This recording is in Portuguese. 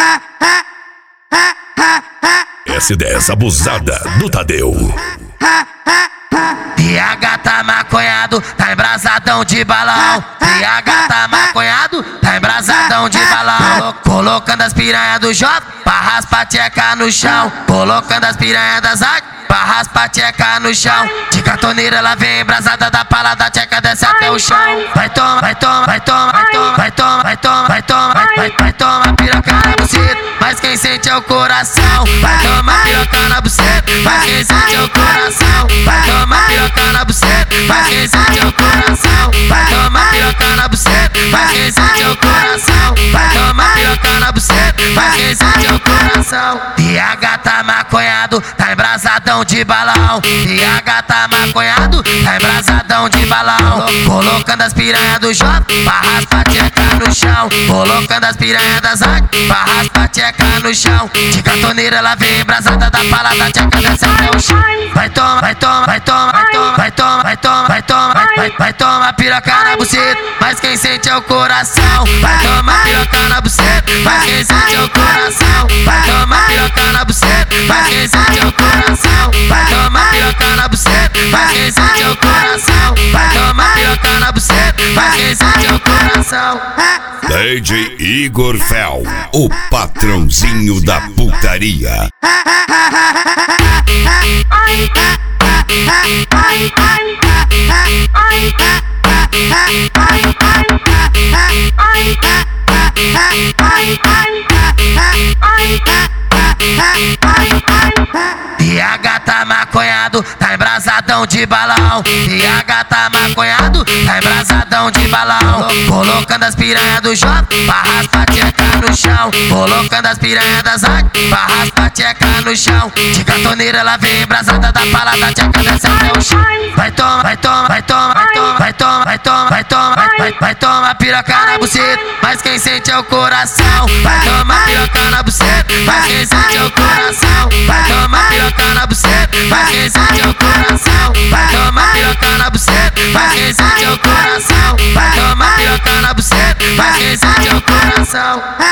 S10 abusada do Tadeu. PH tá maconhado, tá embrasadão de balão. PH tá maconhado, tá embrasadão de balão. Colocando as piranhas do J pra raspar tcheca no chão. Colocando as piranhas das Zag pra raspar tcheca no chão. De cartoneira ela vem embrasada da pala da tcheca desce até o chão. Vai toma, vai toma, vai toma, vai toma, vai toma, vai toma, vai toma, vai toma piroca na buceta, mas quem sente é o coração. Vai tomar piroca na buceta, mas quem sente é o coração. Vai tomar piroca na buceta, mas quem sente é o coração. Vai tomar piroca na buceta, mas quem sente é o coração. Vai tomar piroca na buceta, mas quem sente é o coração. PH tá maconhado, tá embrasadão de balão. PH tá maconhado, tá embrasadão de balão. Colocando as piranhas do J pra raspar tcheca no chão. Colocando as piranhas das Zag pra raspar tcheca no chão. De cartoneira ela vem embrasada da pala da tcheca desce até o chão. Vai toma, vai toma, vai toma, vai toma, vai toma, vai toma, vai toma, vai toma piroca na buceta, mas quem sente é o coração. Vai tomar piroca na buceta, mas quem sente é o coração. Vai tomar piroca na buceta, mas quem sente é o coração. Vai tomar piroca na buceta, mas quem sente é o coração. Vai tomar piroca na buceta, mas quem sente é o coração. DJ Igor Fel, o patrãozinho da putaria. PH tá maconhado, tá embrasadão de balão. PH tá maconhado, tá embrasadão de balão. Colocando as piranhas do J pra raspar tcheca no chão. Colocando as piranhas das Zag pra raspar tcheca no chão. De cartoneira ela vem embrasada da pala da tcheca desce até o chão. Vai toma, vai toma, vai toma, vai toma, vai toma, vai toma, vai toma, vai toma piroca na buceta, mas quem sente é o coração. Vai tomar piroca na buceta, mas quem sente é o coração. Vai tomar piroca na buceta, mas quem sente é o coração. Vai tomar piroca na buceta, mas quem sente é o coração. Vai tomar piroca na buceta, mas quem sente é o coração.